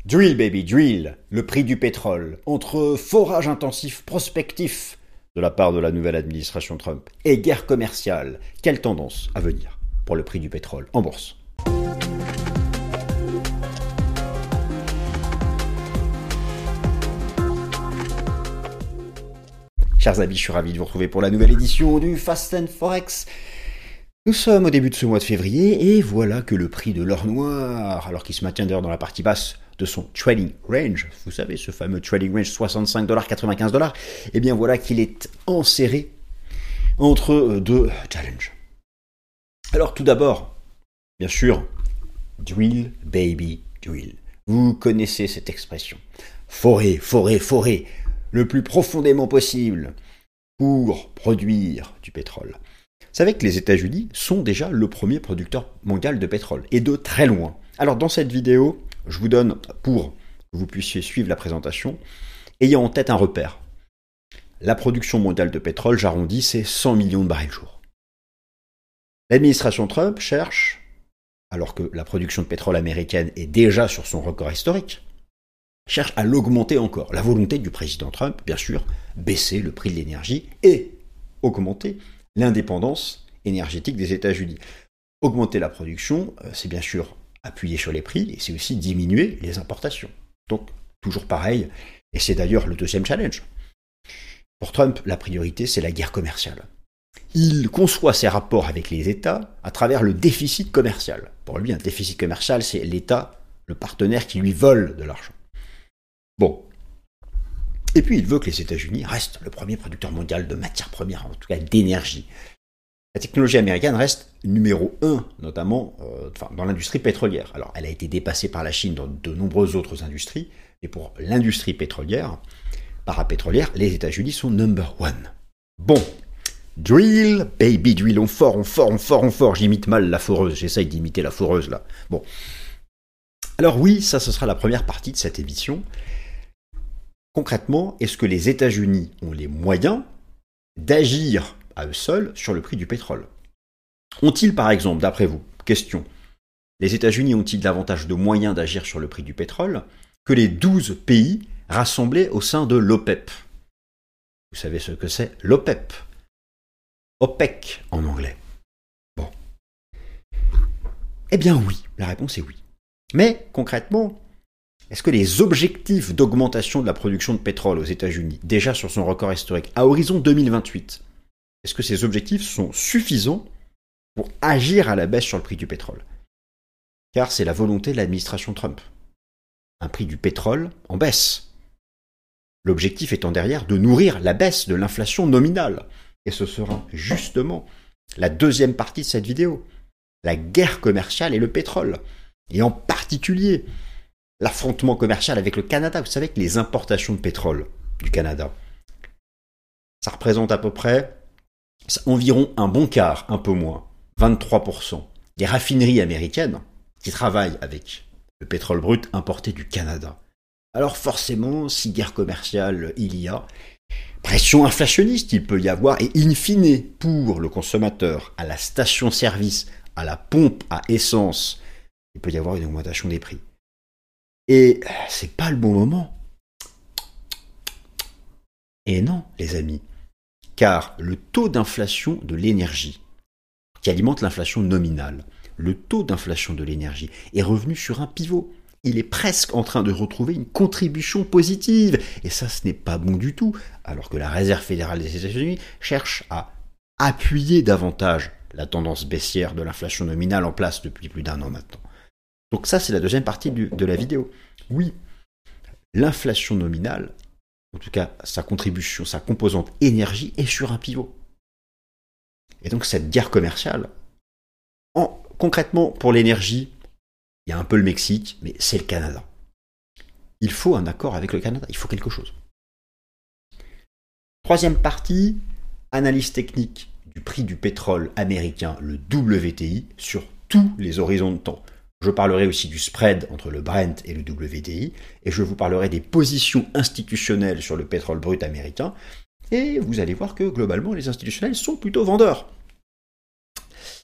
Drill baby, drill, le prix du pétrole, entre forage intensif prospectif de la part de la nouvelle administration Trump et guerre commerciale, quelle tendance à venir pour le prix du pétrole en bourse? Chers amis, je suis ravi de vous retrouver pour la nouvelle édition du Fast and Forex. Nous sommes au début de ce mois de février et voilà que le prix de l'or noir, alors qu'il se maintient d'ailleurs dans la partie basse de son trading range, vous savez ce fameux trading range 65$, 95$, et bien voilà qu'il est enserré entre deux challenges. Alors tout d'abord, bien sûr, drill baby drill. Vous connaissez cette expression. Forer, forer, forer, le plus profondément possible pour produire du pétrole. Vous savez que les États-Unis sont déjà le premier producteur mondial de pétrole, et de très loin. Alors dans cette vidéo, je vous donne, pour que vous puissiez suivre la présentation, ayant en tête un repère. La production mondiale de pétrole, j'arrondis, c'est 100 millions de barils jour. L'administration Trump cherche, alors que la production de pétrole américaine est déjà sur son record historique, cherche à l'augmenter encore. La volonté du président Trump, bien sûr, baisser le prix de l'énergie et augmenter l'indépendance énergétique des États-Unis. Augmenter la production, c'est bien sûr appuyer sur les prix et c'est aussi diminuer les importations. Donc, toujours pareil, et c'est d'ailleurs le deuxième challenge. Pour Trump, la priorité, c'est la guerre commerciale. Il conçoit ses rapports avec les États à travers le déficit commercial. Pour lui, un déficit commercial, c'est l'État, le partenaire qui lui vole de l'argent. Bon. Et puis, il veut que les États-Unis restent le premier producteur mondial de matières premières, en tout cas d'énergie. La technologie américaine reste numéro 1, notamment dans l'industrie pétrolière. Alors, elle a été dépassée par la Chine dans de nombreuses autres industries, et pour l'industrie pétrolière, parapétrolière, les États-Unis sont number 1. Bon, drill, baby, drill, on fort. J'imite mal la foreuse, j'essaye d'imiter la foreuse là. Bon. Alors oui, ça, ce sera la première partie de cette émission. Concrètement, est-ce que les États-Unis ont les moyens d'agir à eux seuls sur le prix du pétrole? Ont-ils, par exemple, d'après vous, question, les États-Unis ont-ils davantage de moyens d'agir sur le prix du pétrole que les 12 pays rassemblés au sein de l'OPEP? Vous savez ce que c'est l'OPEP? OPEC en anglais. Bon. Eh bien oui, la réponse est oui. Mais concrètement, est-ce que les objectifs d'augmentation de la production de pétrole aux États-Unis, déjà sur son record historique, à horizon 2028, est-ce que ces objectifs sont suffisants pour agir à la baisse sur le prix du pétrole? Car c'est la volonté de l'administration Trump. Un prix du pétrole en baisse. L'objectif étant derrière de nourrir la baisse de l'inflation nominale. Et ce sera justement la deuxième partie de cette vidéo. La guerre commerciale et le pétrole. Et en particulier, l'affrontement commercial avec le Canada. Vous savez que les importations de pétrole du Canada, ça représente à peu près environ un bon quart, un peu moins, 23%, des raffineries américaines qui travaillent avec le pétrole brut importé du Canada. Alors forcément, si guerre commerciale il y a, pression inflationniste il peut y avoir, et in fine, pour le consommateur, à la station-service, à la pompe à essence, il peut y avoir une augmentation des prix. Et c'est pas le bon moment. Et non, les amis. Car le taux d'inflation de l'énergie, qui alimente l'inflation nominale, le taux d'inflation de l'énergie est revenu sur un pivot. Il est presque en train de retrouver une contribution positive. Et ça, ce n'est pas bon du tout. Alors que la Réserve fédérale des États-Unis cherche à appuyer davantage la tendance baissière de l'inflation nominale en place depuis plus d'un an maintenant. Donc ça, c'est la deuxième partie de la vidéo. Oui, l'inflation nominale, en tout cas sa contribution, sa composante énergie, est sur un pivot. Et donc cette guerre commerciale, concrètement pour l'énergie, il y a un peu le Mexique, mais c'est le Canada. Il faut un accord avec le Canada, il faut quelque chose. Troisième partie, analyse technique du prix du pétrole américain, le WTI, sur tous les horizons de temps. Je parlerai aussi du spread entre le Brent et le WTI, et je vous parlerai des positions institutionnelles sur le pétrole brut américain, et vous allez voir que globalement les institutionnels sont plutôt vendeurs.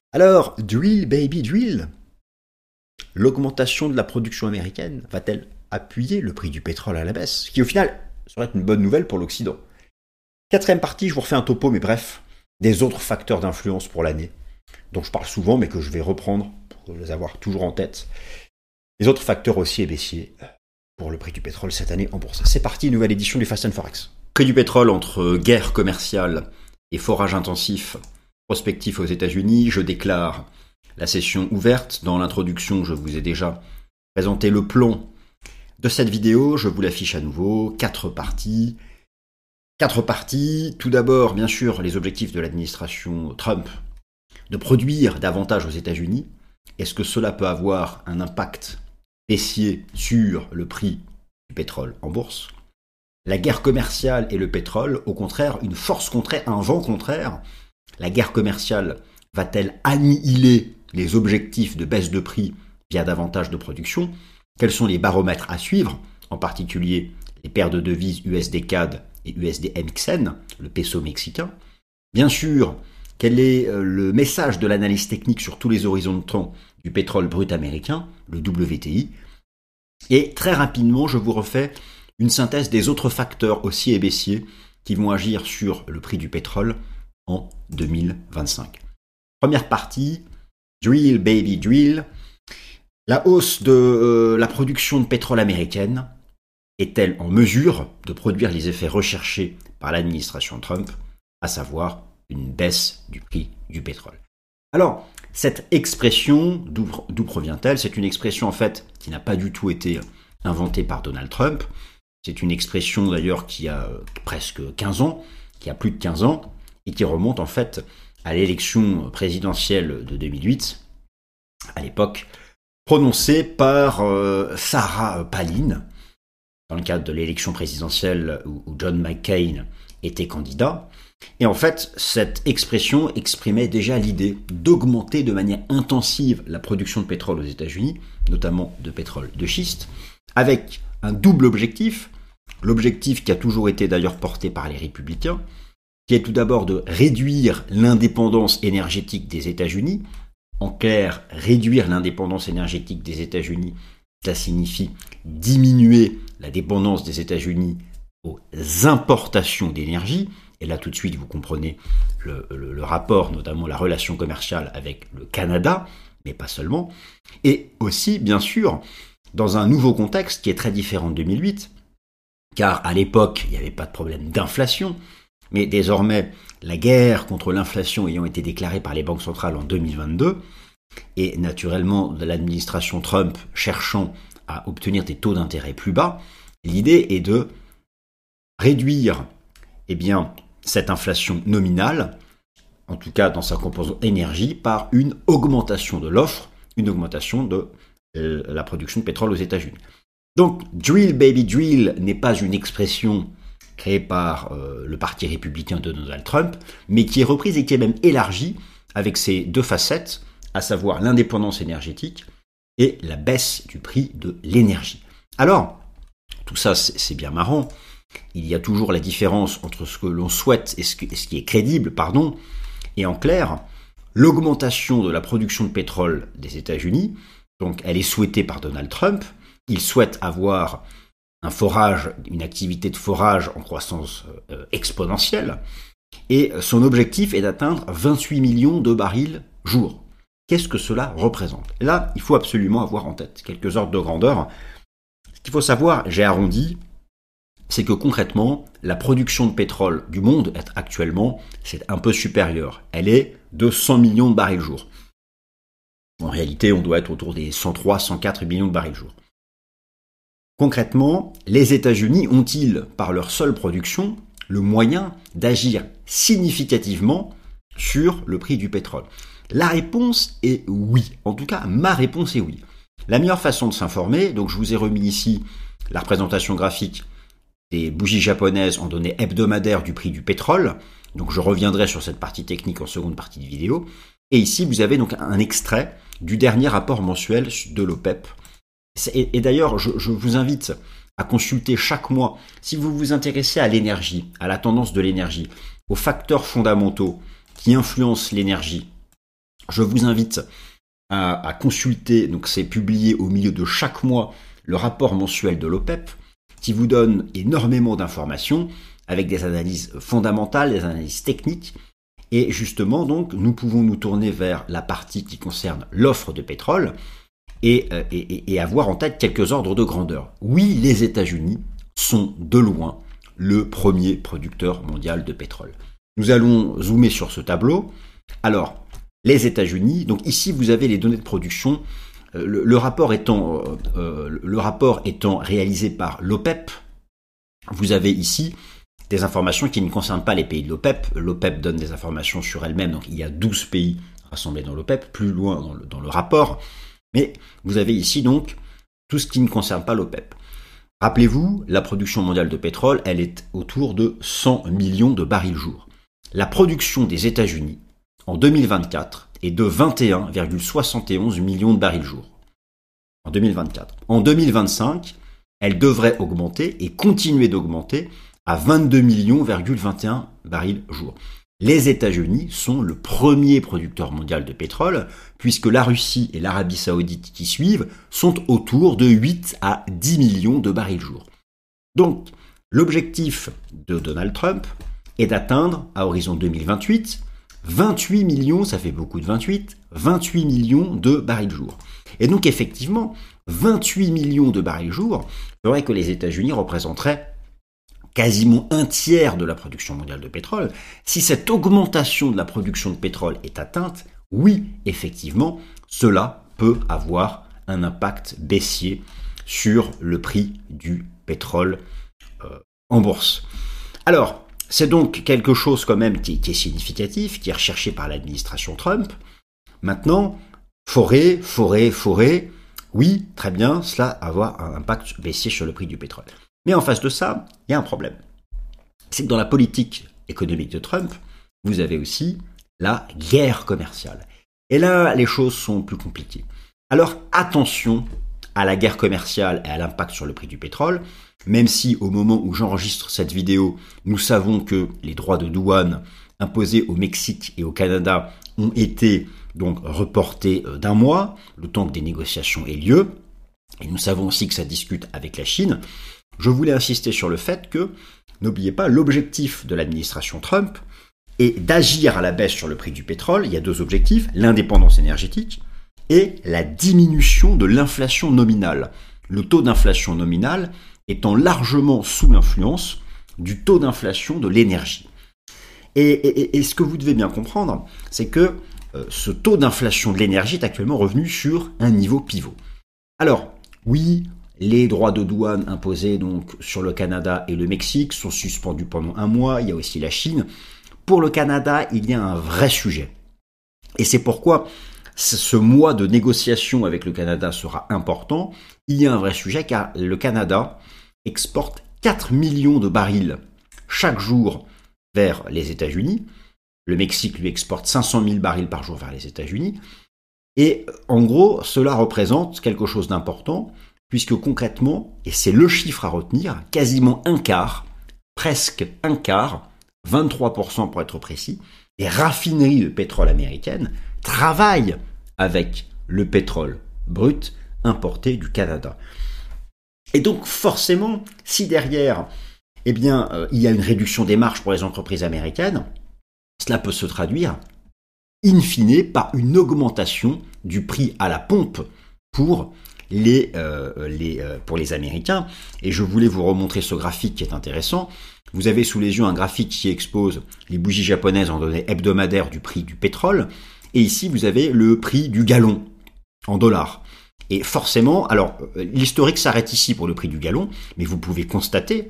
Alors, drill baby drill, l'augmentation de la production américaine va-t-elle appuyer le prix du pétrole à la baisse, ce qui au final serait une bonne nouvelle pour l'Occident. Quatrième partie, je vous refais un topo, mais bref, des autres facteurs d'influence pour l'année, dont je parle souvent, mais que je vais reprendre pour les avoir toujours en tête. Les autres facteurs haussiers et baissiers pour le prix du pétrole cette année en bourse. C'est parti, nouvelle édition du Fast and Forex. Prix du pétrole entre guerre commerciale et forage intensif prospectif aux États-Unis. Je déclare la session ouverte. Dans l'introduction, je vous ai déjà présenté le plan de cette vidéo. Je vous l'affiche à nouveau. 4 parties. 4 parties. Tout d'abord, bien sûr, les objectifs de l'administration Trump de produire davantage aux États-Unis. Est-ce que cela peut avoir un impact baissier sur le prix du pétrole en bourse? La guerre commerciale et le pétrole, au contraire, une force contraire, un vent contraire. La guerre commerciale va-t-elle annihiler les objectifs de baisse de prix via davantage de production? Quels sont les baromètres à suivre, en particulier les paires de devises USD-CAD et USD-MXN, le peso mexicain? Bien sûr, quel est le message de l'analyse technique sur tous les horizons de temps du pétrole brut américain, le WTI? Et très rapidement, je vous refais une synthèse des autres facteurs haussiers et baissiers qui vont agir sur le prix du pétrole en 2025. Première partie, drill baby drill. La hausse de la production de pétrole américaine est-elle en mesure de produire les effets recherchés par l'administration Trump, à savoir une baisse du prix du pétrole? Alors, cette expression, d'où provient-elle? C'est une expression en fait qui n'a pas du tout été inventée par Donald Trump. C'est une expression d'ailleurs qui a presque 15 ans, qui a plus de 15 ans, et qui remonte en fait à l'élection présidentielle de 2008, à l'époque, prononcée par Sarah Palin, dans le cadre de l'élection présidentielle où John McCain était candidat. Et en fait, cette expression exprimait déjà l'idée d'augmenter de manière intensive la production de pétrole aux États-Unis, notamment de pétrole de schiste, avec un double objectif, l'objectif qui a toujours été d'ailleurs porté par les républicains, qui est tout d'abord de réduire l'indépendance énergétique des États-Unis. En clair, réduire l'indépendance énergétique des États-Unis, ça signifie diminuer la dépendance des États-Unis aux importations d'énergie. Et là, tout de suite, vous comprenez le rapport, notamment la relation commerciale avec le Canada, mais pas seulement. Et aussi, bien sûr, dans un nouveau contexte qui est très différent de 2008, car à l'époque, il n'y avait pas de problème d'inflation, mais désormais, la guerre contre l'inflation ayant été déclarée par les banques centrales en 2022, et naturellement de l'administration Trump cherchant à obtenir des taux d'intérêt plus bas, l'idée est de réduire cette inflation nominale, en tout cas dans sa composante énergie, par une augmentation de l'offre, une augmentation de la production de pétrole aux États-Unis. Donc, drill baby drill n'est pas une expression créée par le parti républicain de Donald Trump, mais qui est reprise et qui est même élargie avec ses deux facettes, à savoir l'indépendance énergétique et la baisse du prix de l'énergie. Alors, tout ça c'est bien marrant, il y a toujours la différence entre ce que l'on souhaite et ce qui est crédible, et en clair, l'augmentation de la production de pétrole des États-Unis, donc elle est souhaitée par Donald Trump, il souhaite avoir un forage, une activité de forage en croissance exponentielle, et son objectif est d'atteindre 28 millions de barils jour. Qu'est-ce que cela représente? Et là, il faut absolument avoir en tête quelques ordres de grandeur. Ce qu'il faut savoir, j'ai arrondi, c'est que concrètement, la production de pétrole du monde actuellement, c'est un peu supérieur. Elle est de 100 millions de barils jour. En réalité, on doit être autour des 103, 104 millions de barils jour. Concrètement, les États-Unis ont-ils, par leur seule production, le moyen d'agir significativement sur le prix du pétrole? La réponse est oui. En tout cas, ma réponse est oui. La meilleure façon de s'informer, donc je vous ai remis ici la représentation graphique des bougies japonaises en données hebdomadaires du prix du pétrole. Donc je reviendrai sur cette partie technique en seconde partie de vidéo. Et ici, vous avez donc un extrait du dernier rapport mensuel de l'OPEP. Et d'ailleurs, je vous invite à consulter chaque mois, si vous vous intéressez à l'énergie, à la tendance de l'énergie, aux facteurs fondamentaux qui influencent l'énergie, je vous invite à consulter, donc c'est publié au milieu de chaque mois, le rapport mensuel de l'OPEP, qui vous donne énormément d'informations avec des analyses fondamentales, des analyses techniques. Et justement, donc, nous pouvons nous tourner vers la partie qui concerne l'offre de pétrole et avoir en tête quelques ordres de grandeur. Oui, les États-Unis sont de loin le premier producteur mondial de pétrole. Nous allons zoomer sur ce tableau. Alors, les États-Unis, donc ici vous avez les données de production, le rapport étant réalisé par l'OPEP. Vous avez ici des informations qui ne concernent pas les pays de l'OPEP. L'OPEP donne des informations sur elle-même, donc il y a 12 pays rassemblés dans l'OPEP, plus loin dans le rapport. Mais vous avez ici donc tout ce qui ne concerne pas l'OPEP. Rappelez-vous, la production mondiale de pétrole, elle est autour de 100 millions de barils jour. La production des États-Unis, en 2024, est de 21,71 millions de barils jour. En 2024. En 2025, elle devrait augmenter et continuer d'augmenter à 22,21 millions barils jour. Les États-Unis sont le premier producteur mondial de pétrole, puisque la Russie et l'Arabie Saoudite qui suivent sont autour de 8 à 10 millions de barils jour. Donc, l'objectif de Donald Trump est d'atteindre, à horizon 2028, 28 millions, ça fait beaucoup de 28 millions de barils jour. Et donc, effectivement, 28 millions de barils jour ferait que les États-Unis représenteraient quasiment un tiers de la production mondiale de pétrole. Si cette augmentation de la production de pétrole est atteinte, oui, effectivement, cela peut avoir un impact baissier sur le prix du pétrole en bourse. Alors, c'est donc quelque chose quand même qui est significatif, qui est recherché par l'administration Trump. Maintenant, forer, oui, très bien, cela va avoir un impact baissier sur le prix du pétrole. Mais en face de ça, il y a un problème. C'est que dans la politique économique de Trump, vous avez aussi la guerre commerciale. Et là, les choses sont plus compliquées. Alors attention à la guerre commerciale et à l'impact sur le prix du pétrole, même si au moment où j'enregistre cette vidéo, nous savons que les droits de douane imposés au Mexique et au Canada ont été donc reportés d'un mois, le temps que des négociations aient lieu. Et nous savons aussi que ça discute avec la Chine. Je voulais insister sur le fait que, n'oubliez pas, l'objectif de l'administration Trump est d'agir à la baisse sur le prix du pétrole. Il y a deux objectifs, l'indépendance énergétique et la diminution de l'inflation nominale. Le taux d'inflation nominal étant largement sous l'influence du taux d'inflation de l'énergie. Et ce que vous devez bien comprendre, c'est que ce taux d'inflation de l'énergie est actuellement revenu sur un niveau pivot. Alors, oui, les droits de douane imposés donc sur le Canada et le Mexique sont suspendus pendant un mois. Il y a aussi la Chine. Pour le Canada, il y a un vrai sujet. Et c'est pourquoi ce mois de négociation avec le Canada sera important. Il y a un vrai sujet car le Canada exporte 4 millions de barils chaque jour vers les États-Unis. Le Mexique lui exporte 500 000 barils par jour vers les États-Unis. Et en gros, cela représente quelque chose d'important, puisque concrètement, et c'est le chiffre à retenir, quasiment un quart, presque un quart, 23% pour être précis, des raffineries de pétrole américaines travaillent avec le pétrole brut importé du Canada. Et donc forcément, si derrière, il y a une réduction des marges pour les entreprises américaines, cela peut se traduire in fine par une augmentation du prix à la pompe pour les Américains. Et je voulais vous remontrer ce graphique qui est intéressant. Vous avez sous les yeux un graphique qui expose les bougies japonaises en données hebdomadaires du prix du pétrole. Et ici, vous avez le prix du gallon en dollars. Et forcément, alors l'historique s'arrête ici pour le prix du gallon, mais vous pouvez constater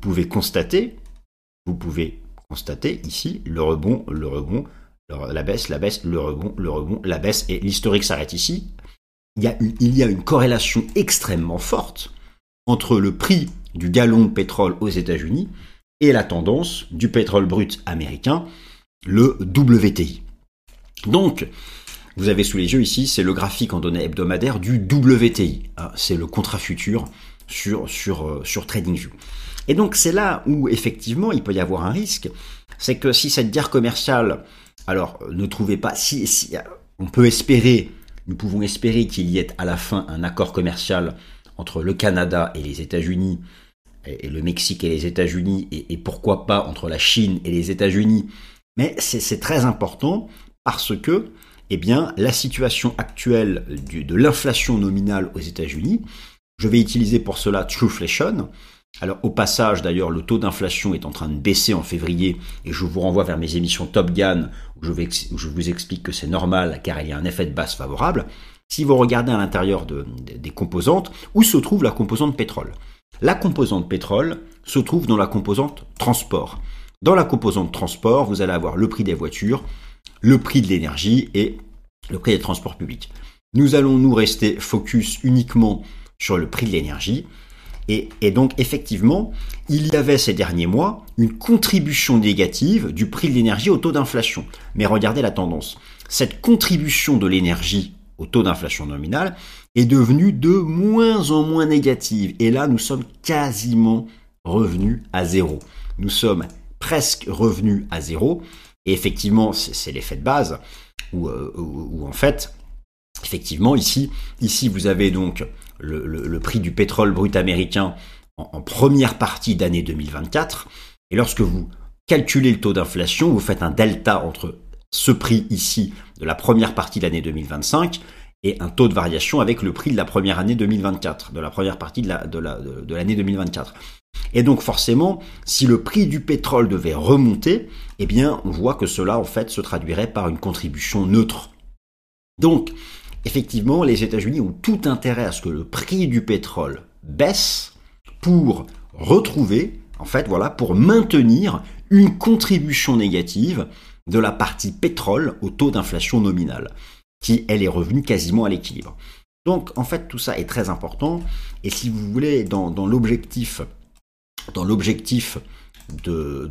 ici le rebond, la baisse, le rebond, la baisse, et l'historique s'arrête ici. Il y a une corrélation extrêmement forte entre le prix du gallon de pétrole aux États-Unis et la tendance du pétrole brut américain, le WTI. Donc, vous avez sous les yeux ici, c'est le graphique en données hebdomadaires du WTI. C'est le contrat futur sur TradingView. Et donc, c'est là où, effectivement, il peut y avoir un risque. C'est que si cette guerre commerciale, alors, ne trouvez pas, si on peut espérer, nous pouvons espérer qu'il y ait à la fin un accord commercial entre le Canada et les États-Unis, et le Mexique et les États-Unis, et pourquoi pas entre la Chine et les États-Unis. Mais c'est très important parce que, eh bien, la situation actuelle de l'inflation nominale aux États-Unis, je vais utiliser pour cela Trueflation. Alors au passage d'ailleurs, le taux d'inflation est en train de baisser en février et je vous renvoie vers mes émissions Top Gun où je vous explique que c'est normal car il y a un effet de base favorable. Si vous regardez à l'intérieur des composantes, où se trouve la composante pétrole? La composante pétrole se trouve dans la composante transport. Dans la composante transport, vous allez avoir le prix des voitures, le prix de l'énergie et le prix des transports publics. Nous allons nous rester focus uniquement sur le prix de l'énergie. Et donc, effectivement, il y avait ces derniers mois une contribution négative du prix de l'énergie au taux d'inflation. Mais regardez la tendance. Cette contribution de l'énergie au taux d'inflation nominale est devenue de moins en moins négative. Et là, nous sommes quasiment revenus à zéro. Nous sommes presque revenus à zéro. Et effectivement, c'est l'effet de base où en fait, effectivement, ici, vous avez donc le prix du pétrole brut américain en première partie d'année 2024. Et lorsque vous calculez le taux d'inflation, vous faites un delta entre ce prix ici de la première partie de l'année 2025 et un taux de variation avec le prix de la première année 2024, de la première partie de l'année 2024. Et donc forcément, si le prix du pétrole devait remonter, eh bien, on voit que cela en fait se traduirait par une contribution neutre. Donc, effectivement, les États-Unis ont tout intérêt à ce que le prix du pétrole baisse pour retrouver, en fait, voilà, pour maintenir une contribution négative de la partie pétrole au taux d'inflation nominale, qui, elle, est revenue quasiment à l'équilibre. Donc, en fait, tout ça est très important. Et si vous voulez, dans l'objectif de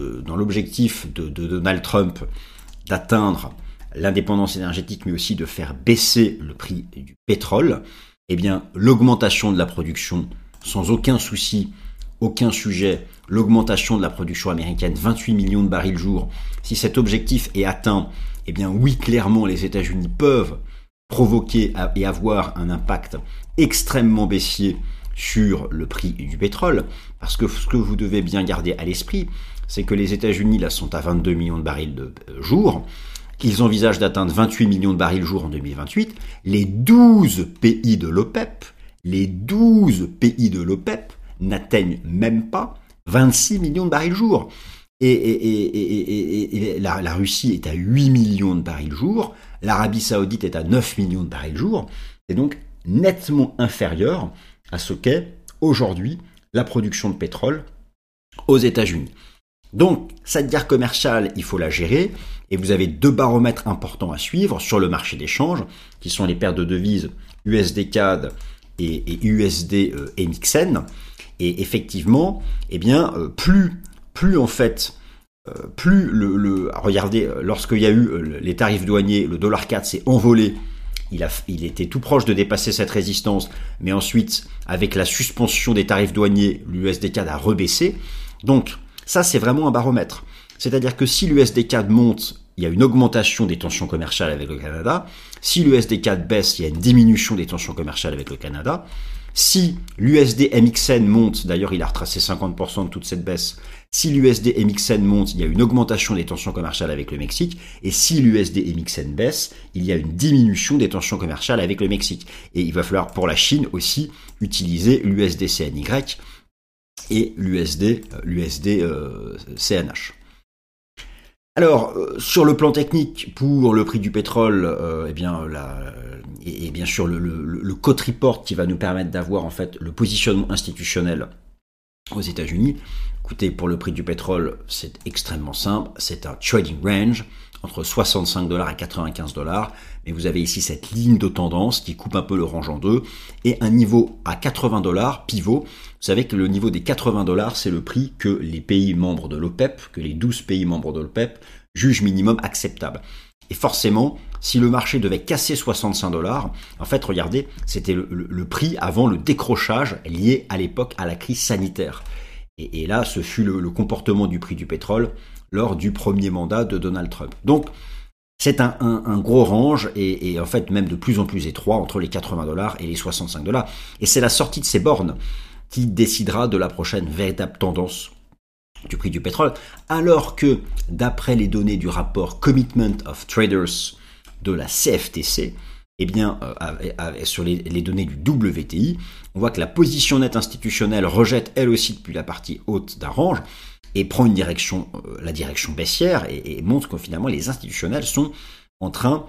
Donald Trump d'atteindre l'indépendance énergétique, mais aussi de faire baisser le prix du pétrole, eh bien, l'augmentation de la production, sans aucun souci, aucun sujet, l'augmentation de la production américaine, 28 millions de barils jour, si cet objectif est atteint, eh bien, oui, clairement, les États-Unis peuvent provoquer et avoir un impact extrêmement baissier sur le prix du pétrole, parce que ce que vous devez bien garder à l'esprit, c'est que les États-Unis, là, sont à 22 millions de barils de jour, qu'ils envisagent d'atteindre 28 millions de barils jour en 2028, les 12 pays de l'OPEP, n'atteignent même pas 26 millions de barils jour. Et la Russie est à 8 millions de barils jour, l'Arabie Saoudite est à 9 millions de barils jour, c'est donc nettement inférieur à ce qu'est aujourd'hui la production de pétrole aux États-Unis. Donc, cette guerre commerciale, il faut la gérer, et vous avez deux baromètres importants à suivre sur le marché d'échange, qui sont les paires de devises USD-CAD et USD MXN. Et effectivement, eh bien, plus en fait, regardez, lorsqu'il y a eu les tarifs douaniers, le dollar CAD s'est envolé. Il était tout proche de dépasser cette résistance, mais ensuite, avec la suspension des tarifs douaniers, l'USD-CAD a rebaissé. Donc, ça, c'est vraiment un baromètre. C'est-à-dire que si l'USD-CAD monte, il y a une augmentation des tensions commerciales avec le Canada. Si l'USD-CAD baisse, il y a une diminution des tensions commerciales avec le Canada. Si l'USD MXN monte, d'ailleurs il a retracé 50% de toute cette baisse, si l'USD MXN monte, il y a une augmentation des tensions commerciales avec le Mexique, et si l'USD MXN baisse, il y a une diminution des tensions commerciales avec le Mexique. Et il va falloir pour la Chine aussi utiliser l'USD CNY et l'USD CNH. Alors, sur le plan technique, pour le prix du pétrole, et bien sûr le Cote Report qui va nous permettre d'avoir en fait le positionnement institutionnel aux États-Unis. Écoutez, pour le prix du pétrole, c'est extrêmement simple, c'est un trading range entre 65 $ et 95 $, mais vous avez ici cette ligne de tendance qui coupe un peu le range en deux, et un niveau à 80 $, pivot. Vous savez que le niveau des 80 $, c'est le prix que les pays membres de l'OPEP, que les 12 pays membres de l'OPEP, jugent minimum acceptable. Et forcément, si le marché devait casser 65 $, en fait, regardez, c'était le prix avant le décrochage lié à l'époque à la crise sanitaire. Et là, ce fut le comportement du prix du pétrole lors du premier mandat de Donald Trump. Donc, C'est un gros range et en fait même de plus en plus étroit entre les 80 $ et les 65 $. Et c'est la sortie de ces bornes qui décidera de la prochaine véritable tendance du prix du pétrole, alors que d'après les données du rapport Commitment of Traders de la CFTC, eh bien, sur les données du WTI, on voit que la position nette institutionnelle rejette elle aussi depuis la partie haute d'un range et prend une direction, la direction baissière et montre que finalement les institutionnels sont en train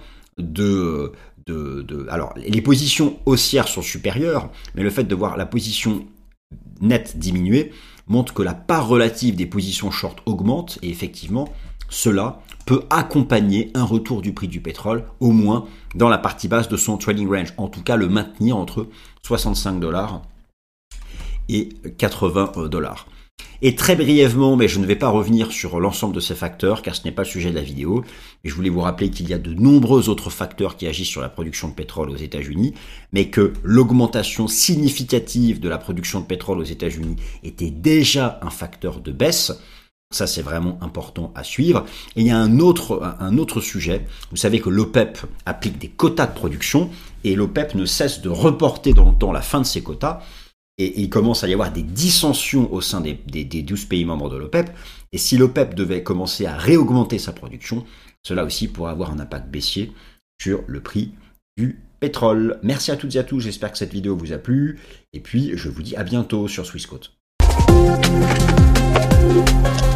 alors, les positions haussières sont supérieures, mais le fait de voir la position nette diminuer montre que la part relative des positions short augmente et effectivement, cela peut accompagner un retour du prix du pétrole, au moins dans la partie basse de son trading range. En tout cas, le maintenir entre 65 $ et 80 $. Et très brièvement, mais je ne vais pas revenir sur l'ensemble de ces facteurs, car ce n'est pas le sujet de la vidéo, mais je voulais vous rappeler qu'il y a de nombreux autres facteurs qui agissent sur la production de pétrole aux États-Unis, mais que l'augmentation significative de la production de pétrole aux États-Unis était déjà un facteur de baisse. Ça, c'est vraiment important à suivre. Et il y a un autre sujet. Vous savez que l'OPEP applique des quotas de production, et l'OPEP ne cesse de reporter dans le temps la fin de ces quotas. Et il commence à y avoir des dissensions au sein des 12 pays membres de l'OPEP. Et si l'OPEP devait commencer à réaugmenter sa production, cela aussi pourrait avoir un impact baissier sur le prix du pétrole. Merci à toutes et à tous, j'espère que cette vidéo vous a plu. Et puis, je vous dis à bientôt sur Swissquote.